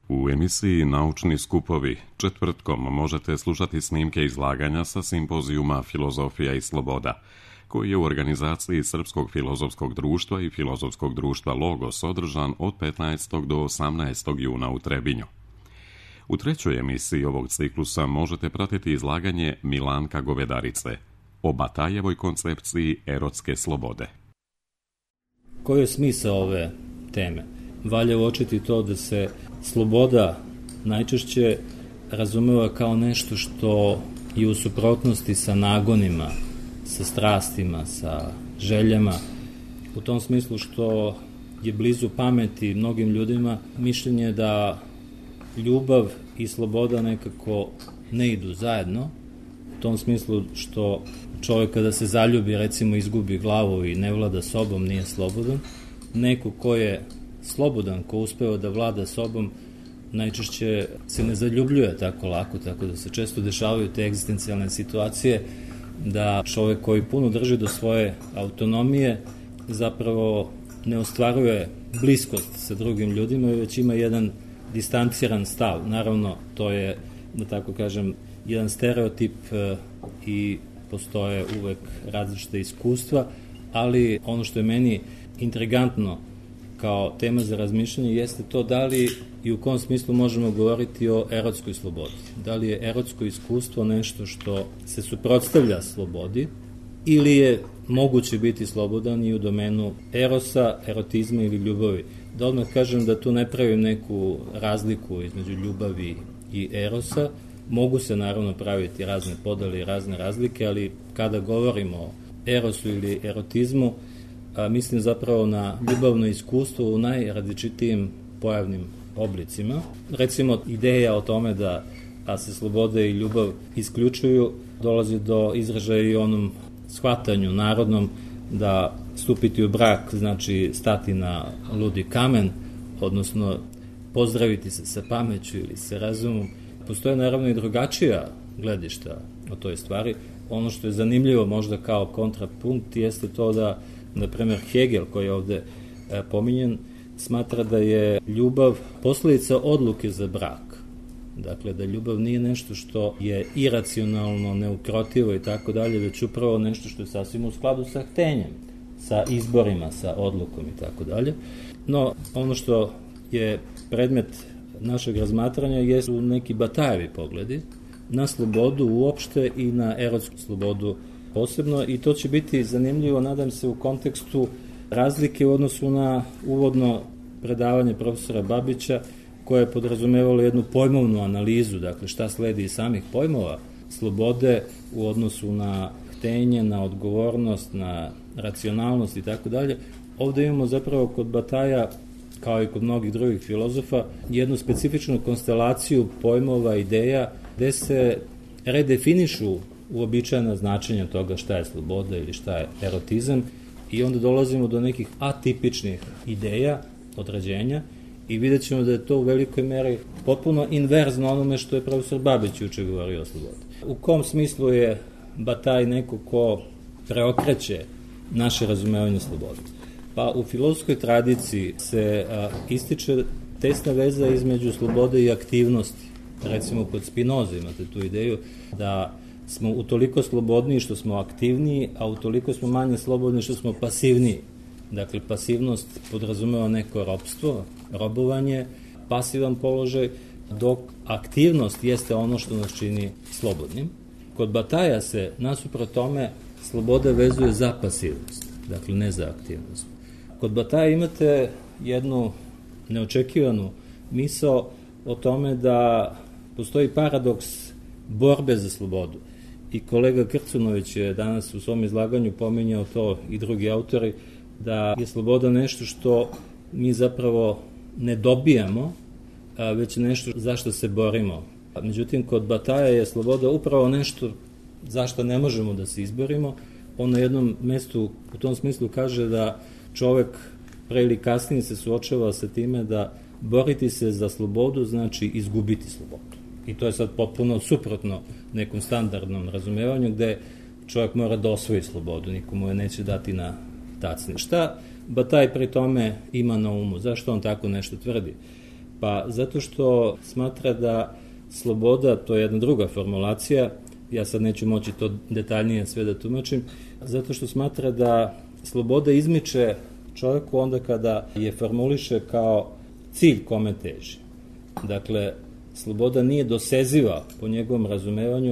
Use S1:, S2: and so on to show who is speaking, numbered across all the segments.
S1: U emisiji Naučni skupovi četvrtkom možete slušati snimke izlaganja sa simpozijuma Filozofija i sloboda, koji je u organizaciji Srpskog filozofskog društva i Filozofskog društva Logos održan od 15. do 18. juna u Trebinju. U trećoj emisiji ovog ciklusa možete pratiti izlaganje Milanka Govedarice o Batajevoj koncepciji erotske slobode.
S2: Koji je smisao ove teme? Valja uočiti to da se sloboda najčešće razumeva kao nešto što je u suprotnosti sa nagonima, sa strastima, sa željama. U tom smislu što je blizu pameti mnogim ljudima mišljenje da ljubav i sloboda nekako ne idu zajedno. U tom smislu što čovjek kada se zaljubi, recimo izgubi glavu i ne vlada sobom, nije slobodan. Neko ko je slobodan, ko uspeva da vlada sobom, najčešće se ne zaljubljuje tako lako, tako da se često dešavaju te egzistencijalne situacije da čovjek koji puno drži do svoje autonomije zapravo ne ostvaruje bliskost sa drugim ljudima, već ima jedan distanciran stav. Naravno, to je, da tako kažem, jedan stereotip i postoje uvek različite iskustva, ali ono što je meni intrigantno kao tema za razmišljanje jeste to da li i u kom smislu možemo govoriti o erotskoj slobodi. Da li je erotsko iskustvo nešto što se suprotstavlja slobodi ili je moguće biti slobodan i u domenu erosa, erotizma ili ljubavi. Da odmah kažem da tu ne pravim neku razliku između ljubavi i erosa. Mogu se naravno praviti razne podele i razne razlike, ali kada govorimo o erosu ili erotizmu, mislim zapravo na ljubavno iskustvo u najrazličitijim pojavnim oblicima. Recimo, ideja o tome da se sloboda i ljubav isključuju dolazi do izražaja i onom shvatanju narodnom da stupiti u brak znači stati na ludi kamen, odnosno pozdraviti se sa pameću ili sa razumom. Postoje naravno i drugačija gledišta o toj stvari. Ono što je zanimljivo možda kao kontrapunkt jeste to da, na primjer, Hegel, koji je ovde pominjen, smatra da je ljubav posledica odluke za brak. Dakle, da ljubav nije nešto što je iracionalno, neukrotivo i tako dalje, već upravo nešto što je sasvim u skladu sa htenjem, sa izborima, sa odlukom i tako dalje. No, ono što je predmet našeg razmatranja jesu neki Batajevi pogledi na slobodu uopšte i na erotsku slobodu posebno, i to će biti zanimljivo, nadam se, u kontekstu razlike u odnosu na uvodno predavanje profesora Babića, koje je podrazumevalo jednu pojmovnu analizu, dakle šta sledi iz samih pojmova slobode u odnosu na htenje, na odgovornost, na racionalnost i tako dalje. Ovde imamo zapravo kod Bataja, kao i kod mnogih drugih filozofa, jednu specifičnu konstelaciju pojmova, ideja, gde se redefinišu uobičajena značenja toga šta je sloboda ili šta je erotizam, i onda dolazimo do nekih atipičnih ideja, određenja, i vidjet ćemo da je to u velikoj meri potpuno inverzno onome što je profesor Babić juče govorio o slobodi. U kom smislu je Bataj neko ko preokreće naše razumevanje slobode? Pa u filozofskoj tradiciji se ističe tesna veza između slobode i aktivnosti. Recimo kod Spinoza imate tu ideju da smo utoliko slobodniji što smo aktivniji, a utoliko smo manje slobodni što smo pasivniji. Dakle, pasivnost podrazumeva neko ropstvo, robovanje, pasivan položaj, dok aktivnost jeste ono što nas čini slobodnim. Kod Bataja se, nasuprot tome, sloboda vezuje za pasivnost, dakle ne za aktivnost. Kod Bataja imate jednu neočekivanu misao o tome da postoji paradoks borbe za slobodu. I kolega Krcunović je danas u svom izlaganju pominjao to, i drugi autori, da je sloboda nešto što mi zapravo ne dobijamo, već nešto za što se borimo. Međutim, kod Bataja je sloboda upravo nešto za što ne možemo da se izborimo. On na jednom mestu u tom smislu kaže da čovek pre ili kasnije se suočava sa time da boriti se za slobodu znači izgubiti slobodu. I to je sad potpuno suprotno nekom standardnom razumevanju gde čovjek mora da osvoji slobodu, nikomu je neće dati na tacni. Šta Bataj pri tome ima na umu? Zašto on tako nešto tvrdi? Pa zato što smatra da sloboda, to je jedna druga formulacija, ja sad neću moći to detaljnije sve da tumačim, zato što smatra da sloboda izmiče čovjeku onda kada je formuliše kao cilj kome teži. Dakle, sloboda nije doseziva po njegovom razumevanju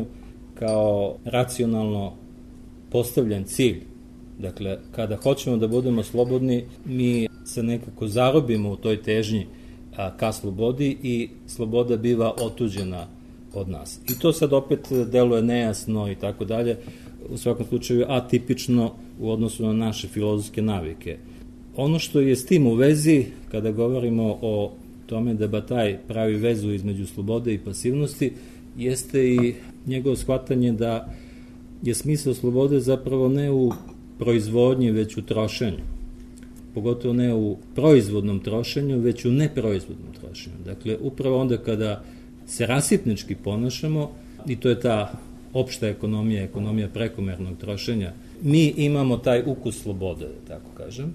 S2: kao racionalno postavljen cilj. Dakle, kada hoćemo da budemo slobodni, mi se nekako zarobimo u toj težnji ka slobodi i sloboda biva otuđena od nas. I to sad opet deluje nejasno i tako dalje, u svakom slučaju atipično u odnosu na naše filozofske navike. Ono što je s tim u vezi, kada govorimo o tome da Bataj pravi vezu između slobode i pasivnosti, jeste i njegovo shvatanje da je smisao slobode zapravo ne u proizvodnji, već u trošenju. Pogotovo ne u proizvodnom trošenju, već u neproizvodnom trošenju. Dakle, upravo onda kada se rasipnički ponašamo, i to je ta opšta ekonomija, ekonomija prekomernog trošenja, mi imamo taj ukus slobode, da tako kažem.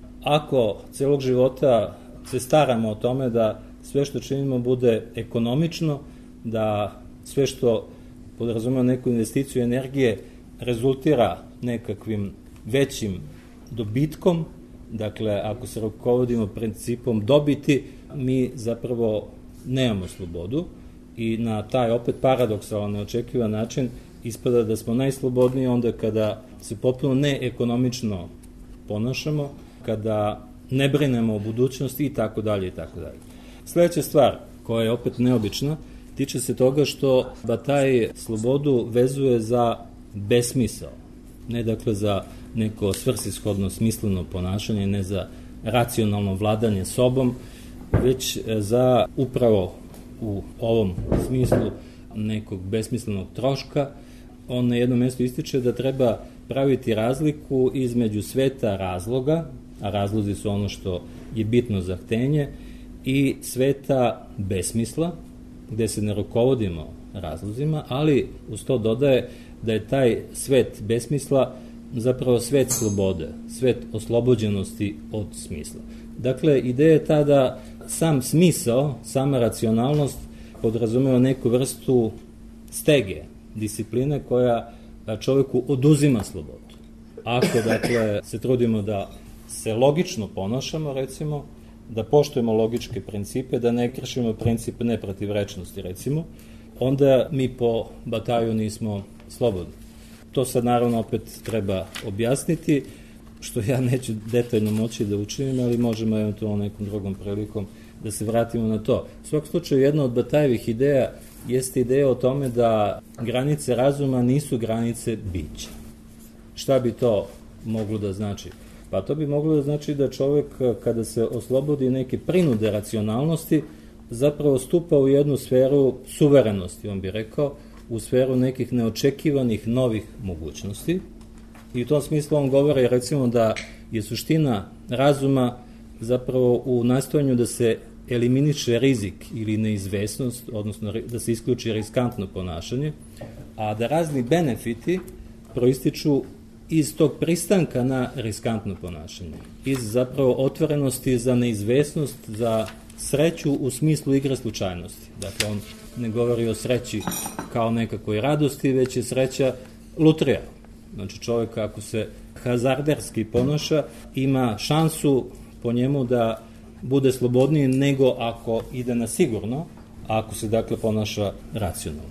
S2: Ako celog života se staramo o tome da sve što činimo bude ekonomično, da sve što podrazumeva neku investiciju energije rezultira nekakvim većim dobitkom, dakle, ako se rukovodimo principom dobiti, mi zapravo nemamo slobodu i na taj opet paradoksalan, neočekivan način ispada da smo najslobodniji onda kada se potpuno neekonomično ponašamo, kada ne brinemo o budućnosti i tako dalje i tako dalje. Sledeća stvar, koja je opet neobična, tiče se toga što Bataj slobodu vezuje za besmisao, ne dakle za neko svrsishodno smisleno ponašanje, ne za racionalno vladanje sobom, već za upravo u ovom smislu nekog besmislenog troška. On na jednom mjestu ističe da treba praviti razliku između sveta razloga, a razlozi su ono što je bitno za htenje, i sveta besmisla, gde se ne rukovodimo razlozima, ali uz to dodaje da je taj svet besmisla zapravo svet slobode, svet oslobođenosti od smisla. Dakle, ideja je ta da sam smisao, sama racionalnost podrazumeva neku vrstu stege, discipline koja čoveku oduzima slobodu. Ako, dakle, se trudimo da se logično ponašamo, recimo, da poštujemo logičke principe, da ne kršimo princip neprotivrečnosti, recimo, onda mi po Bataju nismo slobodni. To sad naravno opet treba objasniti, što ja neću detaljno moći da učinim, ali možemo eventualno nekom drugom prilikom da se vratimo na to. U svakom slučaju, jedna od Batajevih ideja jeste ideja o tome da granice razuma nisu granice bića. Šta bi to moglo da znači? Pa to bi moglo da znači da čovek kada se oslobodi neke prinude racionalnosti zapravo stupa u jednu sferu suverenosti, on bi rekao, u sferu nekih neočekivanih novih mogućnosti. I u tom smislu on govori recimo da je suština razuma zapravo u nastojanju da se eliminiše rizik ili neizvesnost, odnosno da se isključi riskantno ponašanje, a da razni benefiti proističu iz tog pristanka na riskantno ponašanje, iz zapravo otvorenosti za neizvesnost, za sreću u smislu igre slučajnosti. Dakle, on ne govori o sreći kao nekakvoj radosti, već je sreća lutrija. Znači, čovjek ako se hazarderski ponaša, ima šansu po njemu da bude slobodniji nego ako ide na sigurno, ako se dakle ponaša racionalno.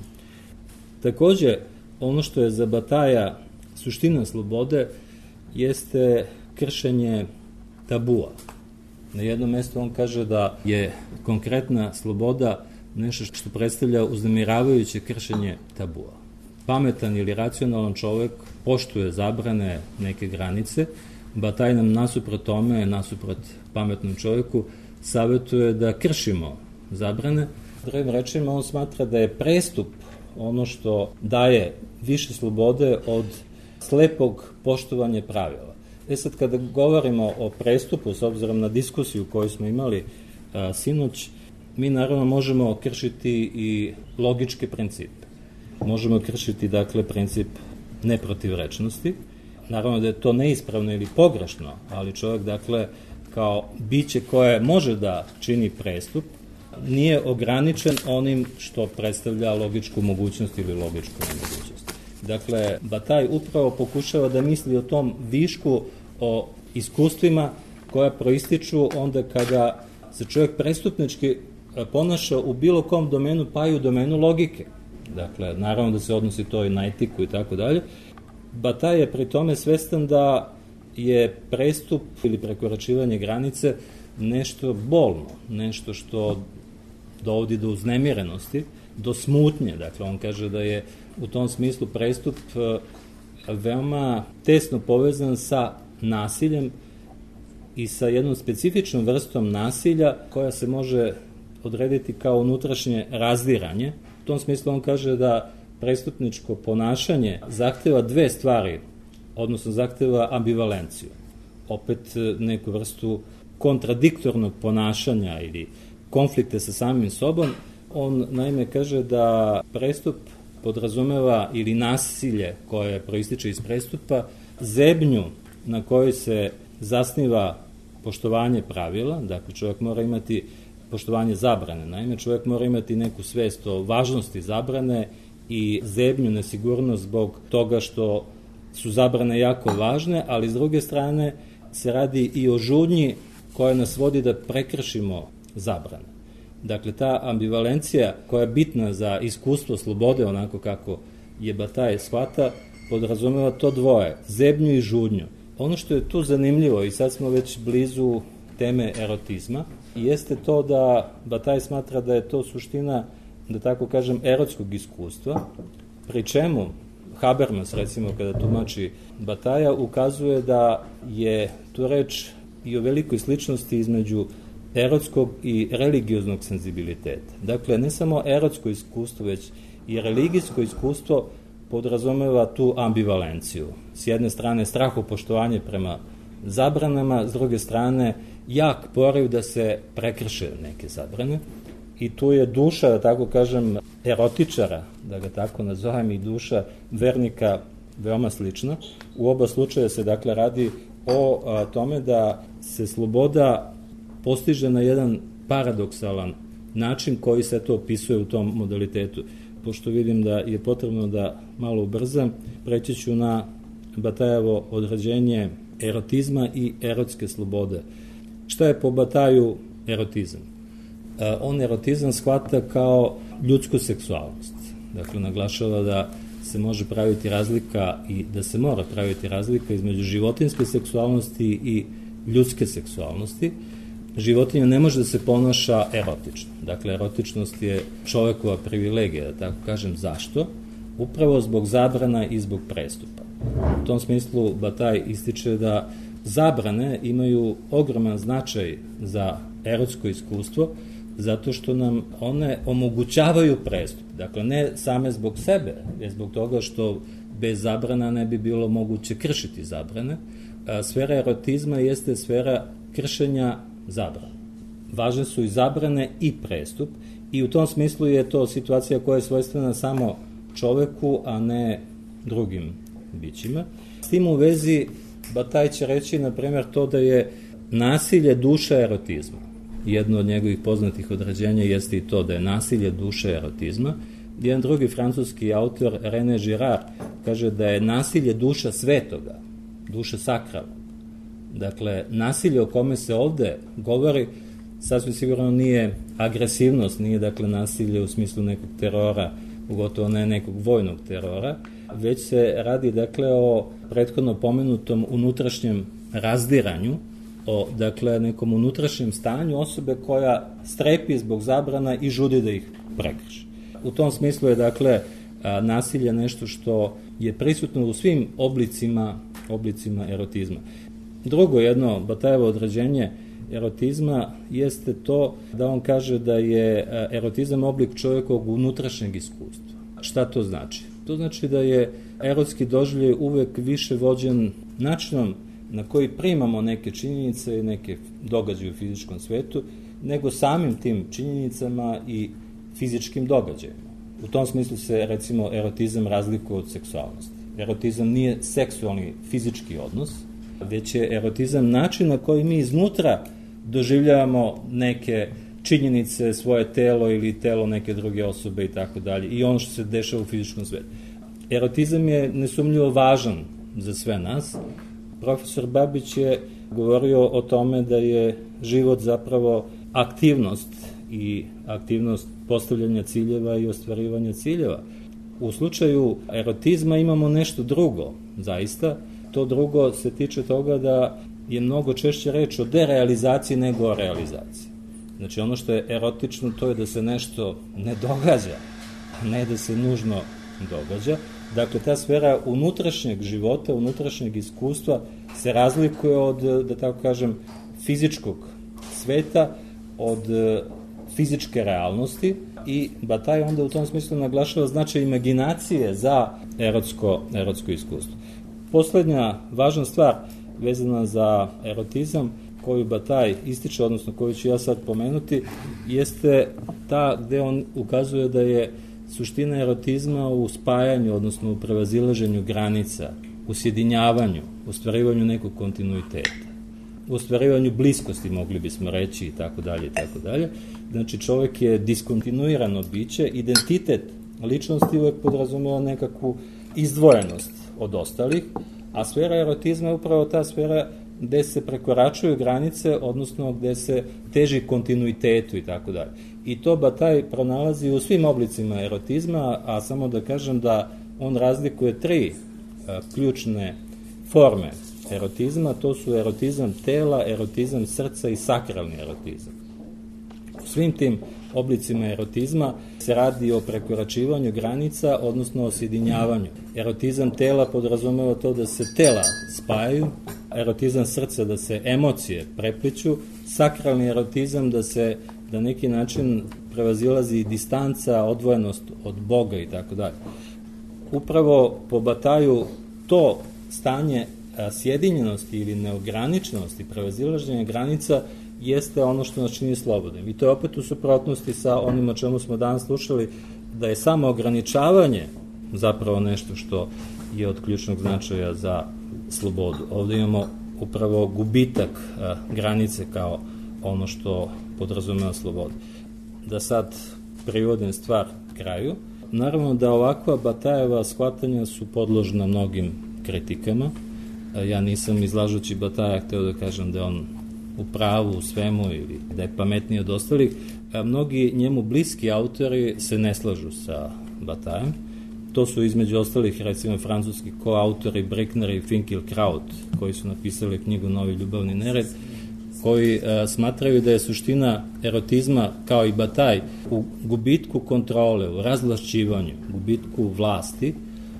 S2: Takođe, ono što je za Bataja suština slobode jeste kršenje tabua. Na jednom mjestu on kaže da je konkretna sloboda nešto što predstavlja uznemiravajuće kršenje tabua. Pametan ili racionalan čovek poštuje zabrane neke granice, Bataj nam nasuprot tome, nasuprot pametnom čoveku, savjetuje da kršimo zabrane. Drugim rečima, on smatra da je prestup ono što daje više slobode od slepog poštovanja pravila. Sad, kada govorimo o prestupu, s obzirom na diskusiju koju smo imali sinoć, mi naravno možemo kršiti i logičke principe. Možemo kršiti, dakle, princip neprotivrečnosti. Naravno da je to neispravno ili pogrešno, ali čovjek, dakle, kao biće koje može da čini prestup, nije ograničen onim što predstavlja logičku mogućnost ili logičku nemogućnost. Dakle, Bataille upravo pokušava da misli o tom višku, o iskustvima koja proističu onda kada se čovjek prestupnički ponaša u bilo kom domenu, pa i u domenu logike. Dakle, naravno da se odnosi to i na etiku i tako dalje. Bataille je pri tome svestan da je prestup ili prekoračivanje granice nešto bolno, nešto što dovodi do uznemirenosti, do smutnje. Dakle, on kaže da je u tom smislu prestup veoma tesno povezan sa nasiljem i sa jednom specifičnom vrstom nasilja koja se može odrediti kao unutrašnje razdiranje. U tom smislu on kaže da prestupničko ponašanje zahteva dve stvari, odnosno zahteva ambivalenciju. Opet neku vrstu kontradiktornog ponašanja ili konflikte sa samim sobom. On naime kaže da prestup podrazumeva ili nasilje koje proističe iz prestupa zebnju na kojoj se zasniva poštovanje pravila, dakle čovjek mora imati poštovanje zabrane, naime čovjek mora imati neku svest o važnosti zabrane i zebnju, nesigurnost zbog toga što su zabrane jako važne, ali s druge strane se radi i o žudnji koja nas vodi da prekršimo zabrane. Dakle, ta ambivalencija koja je bitna za iskustvo slobode, onako kako je Bataille shvata, podrazumeva to dvoje, zebnju i žudnju. Ono što je tu zanimljivo, i sad smo već blizu teme erotizma, jeste to da Bataille smatra da je to suština, da tako kažem, erotskog iskustva, pri čemu Habermas, recimo, kada tumači Batailla, ukazuje da je tu reč i o velikoj sličnosti između erotskog i religioznog senzibiliteta. Dakle, ne samo erotsko iskustvo, već i religijsko iskustvo podrazumeva tu ambivalenciju. S jedne strane strahopoštovanje prema zabranama, s druge strane jak poriv da se prekrše neke zabrane. I tu je duša, da tako kažem, erotičara, da ga tako nazovem, i duša vernika veoma slična. U oba slučaja se dakle radi o tome da se sloboda postiže na jedan paradoksalan način koji se to opisuje u tom modalitetu. Pošto vidim da je potrebno da malo ubrzam, preći ću na Bataillevo određenje erotizma i erotske slobode. Šta je po Batailleu erotizam? On erotizam shvata kao ljudsku seksualnost. Dakle, naglašava da se može praviti razlika i da se mora praviti razlika između životinjske seksualnosti i ljudske seksualnosti. Životinja ne može da se ponaša erotično. Dakle, erotičnost je čovekova privilegija, da tako kažem. Zašto? Upravo zbog zabrana i zbog prestupa. U tom smislu Bataille ističe da zabrane imaju ogroman značaj za erotsko iskustvo, zato što nam one omogućavaju prestup. Dakle, ne same zbog sebe, već zbog toga što bez zabrana ne bi bilo moguće kršiti zabrane. Sfera erotizma jeste sfera kršenja zabrana. Važne su i zabrane i prestup i u tom smislu je to situacija koja je svojstvena samo čoveku, a ne drugim bićima. S tim u vezi Bataille će reći, na primjer, to da je nasilje duša erotizma. Jedno od njegovih poznatih određenja jeste i to da je nasilje duša erotizma. Jedan drugi francuski autor, René Girard, kaže da je nasilje duša svetoga, duša sakralna. Dakle, nasilje o kome se ovde govori sasvim sigurno nije agresivnost, nije dakle nasilje u smislu nekog terora, pogotovo ne nekog vojnog terora, već se radi dakle o prethodno pomenutom unutrašnjem razdiranju, o dakle nekom unutrašnjem stanju osobe koja strepi zbog zabrana i žudi da ih prekrši. U tom smislu je dakle nasilje nešto što je prisutno u svim oblicima erotizma. Drugo jedno Bataillevo određenje erotizma jeste to da on kaže da je erotizam oblik čovjekovog unutrašnjeg iskustva. Šta to znači? To znači da je erotski doživljaj uvek više vođen načinom na koji primamo neke činjenice i neke događaje u fizičkom svetu, nego samim tim činjenicama i fizičkim događajima. U tom smislu se, recimo, erotizam razlikuje od seksualnosti. Erotizam nije seksualni fizički odnos, već je erotizam način na koji mi iznutra doživljavamo neke činjenice, svoje telo ili telo neke druge osobe i tako dalje, i ono što se dešava u fizičkom svetu. Erotizam je nesumnjivo važan za sve nas. Profesor Babić je govorio o tome da je život zapravo aktivnost i aktivnost postavljanja ciljeva i ostvarivanja ciljeva. U slučaju erotizma imamo nešto drugo, zaista. To drugo se tiče toga da je mnogo češće reč o derealizaciji nego o realizaciji. Znači, ono što je erotično, to je da se nešto ne događa, a ne da se nužno događa. Dakle, ta sfera unutrašnjeg života, unutrašnjeg iskustva se razlikuje od, da tako kažem, fizičkog sveta, od fizičke realnosti, i Bataille onda u tom smislu naglašava značaj imaginacije za erotsko iskustvo. Poslednja važna stvar vezana za erotizam koju Bataille ističe, odnosno koju ću ja sad pomenuti, jeste ta gde on ukazuje da je suština erotizma u spajanju, odnosno u prevazilaženju granica, u sjedinjavanju, u ostvarivanju nekog kontinuiteta, u ostvarivanju bliskosti, mogli bismo reći, i tako dalje, i tako dalje. Znači, čovek je diskontinuirano biće, identitet ličnosti uvek podrazumeva nekakvu izdvojenost od ostalih, a sfera erotizma je upravo ta sfera gde se prekoračuju granice, odnosno gde se teži kontinuitetu i tako dalje. I to Bataille pronalazi u svim oblicima erotizma, a samo da kažem da on razlikuje 3 ključne forme erotizma, to su erotizam tela, erotizam srca i sakralni erotizam. U svim tim oblicima erotizma se radi o prekoračivanju granica, odnosno o sjedinjavanju. Erotizam tela podrazumeva to da se tela spajaju, erotizam srca da se emocije prepliću, sakralni erotizam da se na neki način prevazilazi distanca, odvojenost od Boga i tako dalje. Upravo po Batailleu to stanje sjedinjenosti ili neograničenosti, prevazilaženja granica jeste ono što nas čini slobodnim. I to je opet u suprotnosti sa onim o čemu smo danas slušali, da je samo ograničavanje zapravo nešto što je od ključnog značaja za slobodu. Ovde imamo upravo gubitak granice kao ono što podrazumeva slobodu. Da sad privodim stvar kraju, naravno da ovakva Batailleva shvatanja su podložna mnogim kritikama. Ja nisam, izlažući Bataillea, hteo da kažem da je on u pravu u svemu ili da je pametniji od ostalih. Mnogi njemu bliski autori se ne slažu sa Batailleom. To su između ostalih, recimo, francuski koautori Brickner i Finkielkraut, koji su napisali knjigu Novi ljubavni nered, koji smatraju da je suština erotizma, kao i Bataille, u gubitku kontrole, u razvlašćivanju, gubitku vlasti,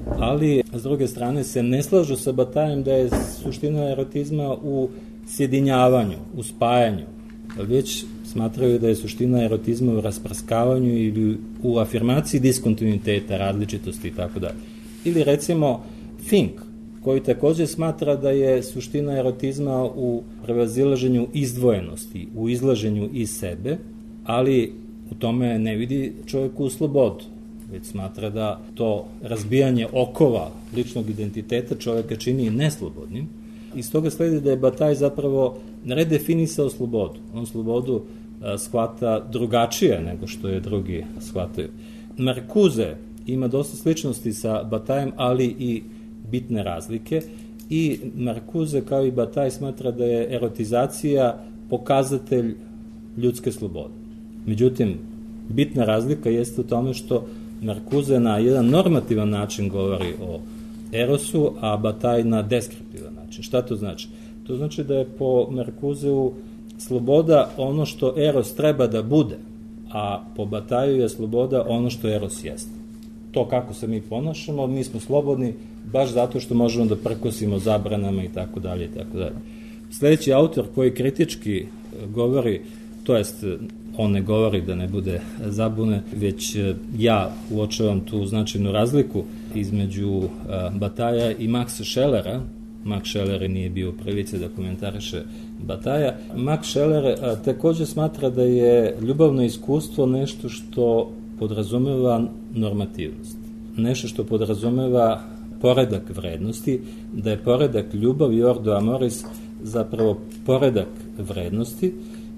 S2: ali s druge strane se ne slažu sa Batailleom da je suština erotizma u sjedinjavanju, u spajanju, već smatraju da je suština erotizma u rasprskavanju ili u afirmaciji diskontinuiteta, različitosti i tako dalje. Ili recimo Fink, koji takođe smatra da je suština erotizma u prevazilaženju izdvojenosti, u izlaženju iz sebe, ali u tome ne vidi čovjeku slobodu, već smatra da to razbijanje okova ličnog identiteta čovjeka čini neslobodnim. Iz toga sledi da je Bataille zapravo redefinisao slobodu. On slobodu shvata drugačije nego što je drugi shvataju. Marcuse ima dosta sličnosti sa Batailleom, ali i bitne razlike, i Marcuse kao i Bataille smatra da je erotizacija pokazatelj ljudske slobode. Međutim, bitna razlika jeste u tome što Marcuse na jedan normativan način govori o erosu, a Bataille na deskriptivan način. Šta to znači? To znači da je po Marcuseu sloboda ono što eros treba da bude, a po Batailleu je sloboda ono što eros jeste. To kako se mi ponašamo, mi smo slobodni baš zato što možemo da prkosimo zabranama i tako dalje i tako dalje. Sledeći autor koji kritički govori, to jest on ne govori da ne bude zabune, već ja uočavam tu značajnu razliku između Bataillea i Maxa Schellera. Max Scheller nije bio u prilici da komentariše Bataillea. Max Scheller takođe smatra da je ljubavno iskustvo nešto što podrazumeva normativnost. Nešto što podrazumeva poredak vrednosti, da je poredak ljubavi, ordo amoris, zapravo poredak vrednosti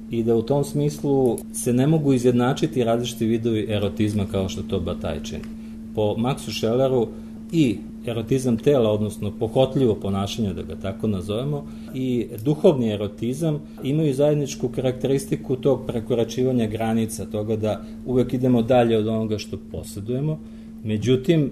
S2: i da u tom smislu se ne mogu izjednačiti različiti vidovi erotizma kao što to Bataille čini. Po Maxu Schelleru i erotizam tela, odnosno pohotljivo ponašanje, da ga tako nazovemo, i duhovni erotizam imaju zajedničku karakteristiku tog prekoračivanja granica, toga da uvek idemo dalje od onoga što posjedujemo. Međutim,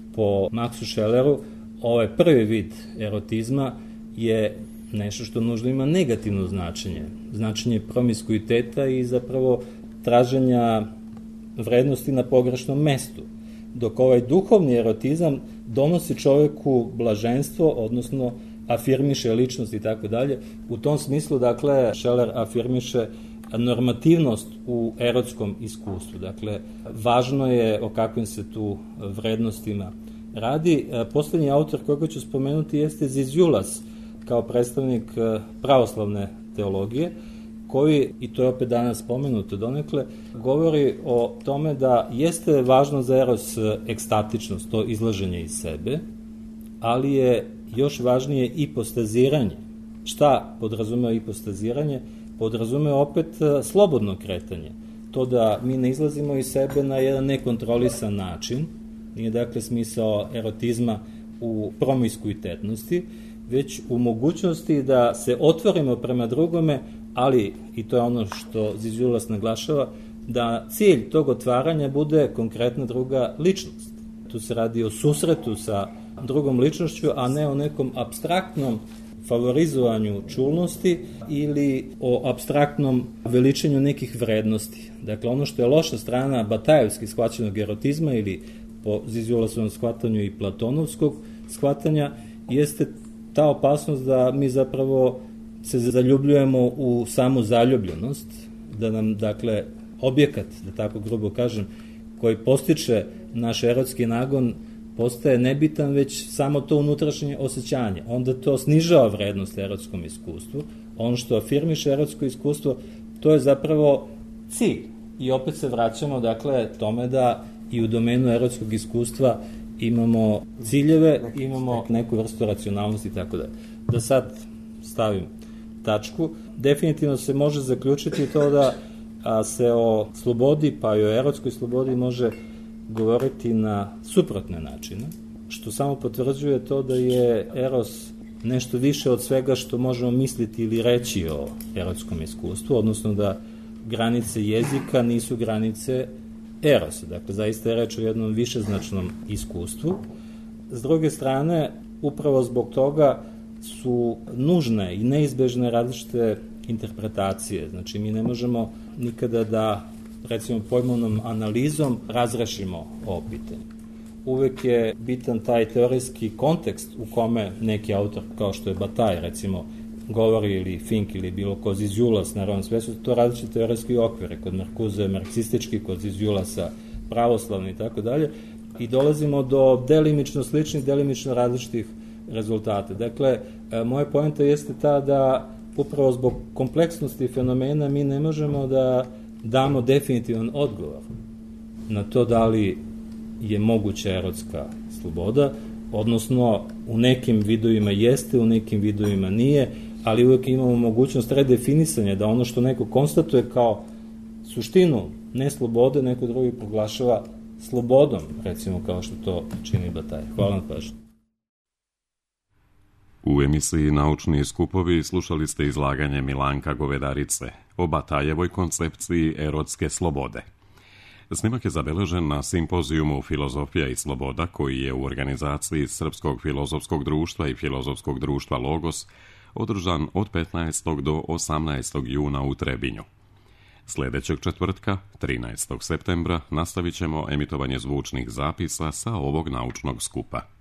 S2: po Maxu Schelleru, ovaj prvi vid erotizma je nešto što nužno ima negativno značenje promiskuiteta i zapravo traženja vrednosti na pogrešnom mestu. Dok ovaj duhovni erotizam donosi čoveku blaženstvo, odnosno afirmiše ličnost i tako dalje. U tom smislu, dakle, Scheller afirmiše normativnost u erotskom iskustvu. Dakle, važno je o kakvim se tu vrednostima radi. Poslednji autor koga ću spomenuti jeste Zizioulas, kao predstavnik pravoslavne teologije, koji, i to je opet danas spomenuto donekle, govori o tome da jeste važno za eros ekstatičnost, to izlaženje iz sebe, ali je još važnije ipostaziranje. Šta podrazumeva ipostaziranje? Podrazumeva opet slobodno kretanje. To da mi ne izlazimo iz sebe na jedan nekontrolisan način, nije dakle smisao erotizma u promiskuitetnosti, već u mogućnosti da se otvorimo prema drugome, ali, i to je ono što Zizioulas naglašava, da cilj tog otvaranja bude konkretna druga ličnost. Tu se radi o susretu sa drugom ličnošću, a ne o nekom apstraktnom favorizovanju čulnosti ili o apstraktnom veličenju nekih vrednosti. Dakle, ono što je loša strana batailski shvaćenog erotizma ili po Zizioulassovom shvatanju i platonovskog shvatanja jeste ta opasnost da mi zapravo se zaljubljujemo u samu zaljubljenost, da nam, dakle, objekat, da tako grubo kažem, koji postiče naš erotski nagon, postaje nebitan, već samo to unutrašnje osjećanje. Onda to snižava vrednost erotskom iskustvu. Ono što afirmiše erotsko iskustvo, to je zapravo cilj. I opet se vraćamo, dakle, tome da i u domenu erotskog iskustva imamo ciljeve, imamo neku vrstu racionalnosti i tako da. Da sad stavim tačku, definitivno se može zaključiti to da se o slobodi, pa i o erotskoj slobodi može govoriti na suprotne načine, što samo potvrđuje to da je eros nešto više od svega što možemo misliti ili reći o erotskom iskustvu, odnosno da granice jezika nisu granice erosa. Dakle, zaista je reč o jednom višeznačnom iskustvu. S druge strane, upravo zbog toga su nužne i neizbežne različite interpretacije. Znači, mi ne možemo nikada da, recimo, pojmovnom analizom razrešimo ovo pitanje. Uvek je bitan taj teorijski kontekst u kome neki autor, kao što je Bataille, recimo, govori, ili Fink, ili bilo ko Zizioulas, naravno, sve su to različite teorijski okvire, kod Marcuse marksistički, kod Zizioulasa pravoslavni i tako dalje, i dolazimo do delimično sličnih, delimično različitih rezultata. Dakle, moja poenta jeste ta da upravo zbog kompleksnosti fenomena mi ne možemo da damo definitivan odgovor na to da li je moguća erotska sloboda, odnosno u nekim vidovima jeste, u nekim vidovima nije, ali uvek imamo mogućnost redefinisanja da ono što neko konstatuje kao suštinu neslobode, neko drugi proglašava slobodom, recimo kao što to čini Bataille. Hvala na pažnju.
S1: U emisiji Naučni skupovi slušali ste izlaganje Milanka Govedarice o Bataillevoj koncepciji erotske slobode. Snimak je zabeležen na simpozijumu Filozofija i sloboda koji je u organizaciji Srpskog filozofskog društva i Filozofskog društva Logos održan od 15. do 18. juna u Trebinju. Sljedećeg četvrtka, 13. septembra, nastavit ćemo emitovanje zvučnih zapisa sa ovog naučnog skupa.